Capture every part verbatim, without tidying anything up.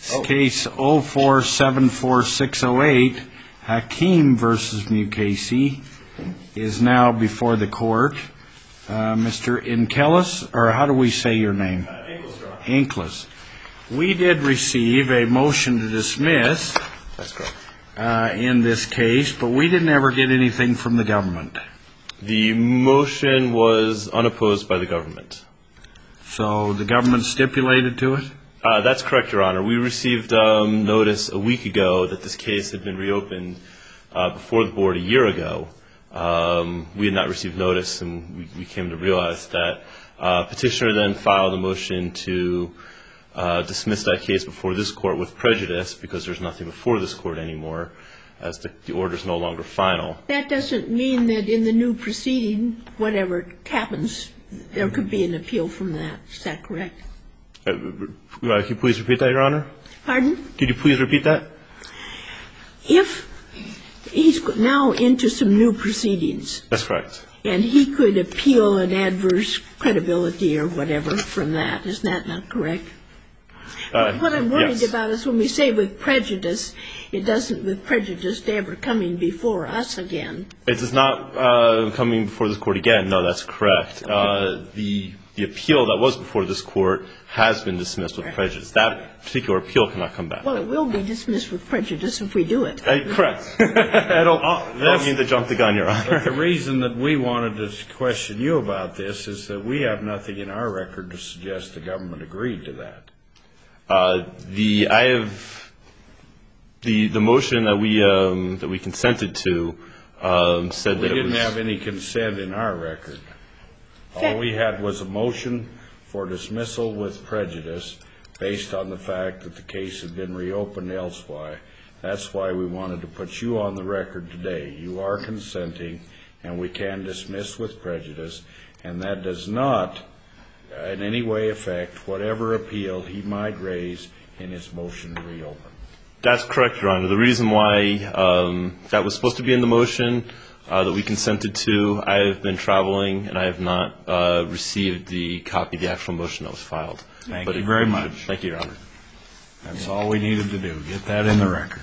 Oh. Case oh four seven four six oh eight, Hakeem versus Mukasey, is now before the court. Uh, Mister Inkelis, or how do we say your name? Uh, Inklis. Inklis. We did receive a motion to dismiss. That's correct. Uh, in this case, but we didn't ever get anything from the government. The motion was unopposed by the government. So the government stipulated to it? Uh, that's correct, Your Honor. We received um, notice a week ago that this case had been reopened uh, before the board a year ago. Um, we had not received notice, and we, we came to realize that. Uh, petitioner then filed a motion to uh, dismiss that case before this court with prejudice because there's nothing before this court anymore, as the, the order is no longer final. That doesn't mean that in the new proceeding, whatever happens, there could be an appeal from that. Is that correct? Uh, uh, could you please repeat that, Your Honor? Pardon? Could you please repeat that? If he's now into some new proceedings. That's correct. And he could appeal an adverse credibility or whatever from that. Is that not correct? Uh, what I'm worried yes. about is when we say with prejudice, it doesn't with prejudice to ever coming before us again. It is not uh, coming before this court again. No, that's correct. Uh, the the appeal that was before this court has been dismissed with prejudice. That particular appeal cannot come back. Well, it will be dismissed with prejudice if we do it. Uh, correct. I don't, I don't mean to jump the gun, Your Honor. But the reason that we wanted to question you about this is that we have nothing in our record to suggest the government agreed to that. Uh, the I have the the motion that we um, that we consented to um, said we that it didn't was, have any consent in our record. All we had was a motion for dismissal with prejudice based on the fact that the case had been reopened elsewhere. That's why we wanted to put you on the record today. You are consenting, and we can dismiss with prejudice, and that does not in any way affect whatever appeal he might raise in his motion to reopen. That's correct, Your Honor. The reason why um, that was supposed to be in the motion uh, that we consented to, I have been traveling and I have not uh, received the copy of the actual motion that was filed. Thank but you it, very it, much. Thank you, Your Honor. That's all we needed to do. Get that in the record.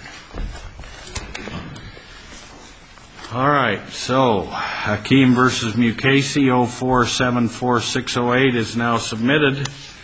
All right, so Hakeem versus Mukasey, oh four seven four six oh eight is now submitted.